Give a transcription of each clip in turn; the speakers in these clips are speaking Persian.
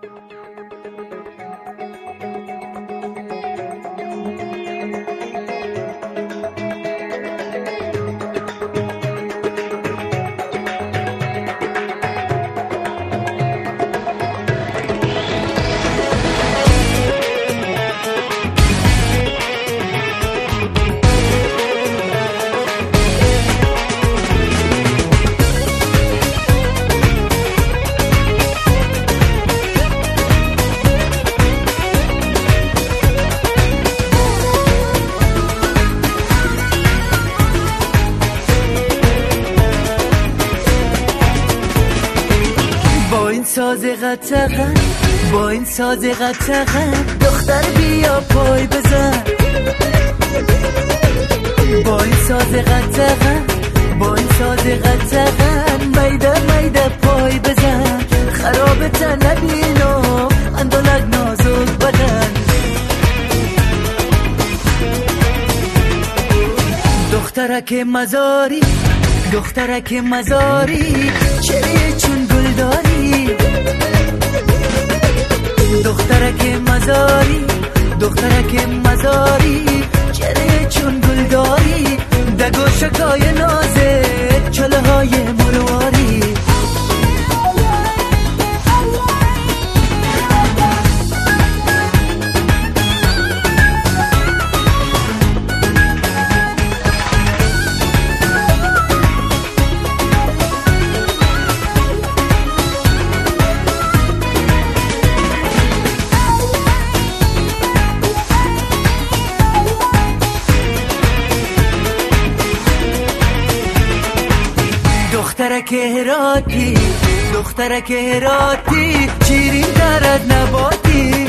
ساز قطغن با این ساز قطغن دختر بیا پای بزن با این ساز قطغن با این ساز قطغن میده میده پای بزن خراب تن نبینم اندالک نازک بدن دخترک مزاری دخترک مزاری چریه چون گل داری دخترک مزاری دخترک مزاری چریه چون گل داری دگو شکای نازه چله های مرواری دخترک هراتی دخترک هراتی چیرین درد نباتی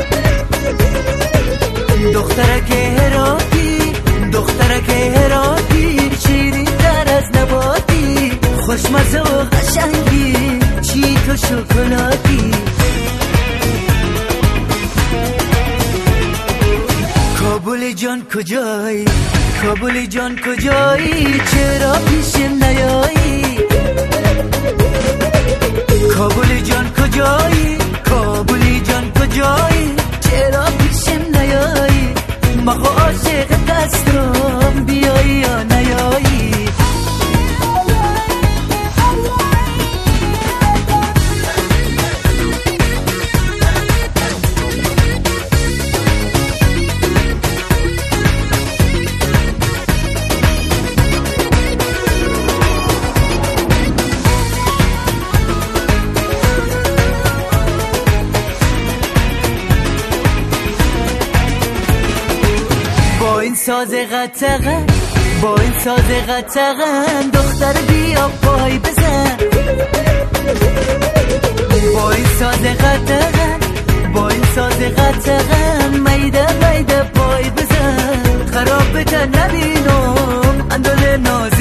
دخترک هراتی دخترک هراتی چیرین درد نباتی خوشمزه و قشنگی چیت و شکلاتی کابل جان کجایی کابل جان کجایی چرا پیشم نیایی کابل جان کجایی کابل جان کجایی چرا پیشم نیایی مخو عاشق دستم بیایی یا نیایی با این ساز قطغن با این ساز قطغن دختر بیا پای بزن با این ساز قطغن با این ساز قطغن میده میده پای بزن خراب تن نبینم اندال ناز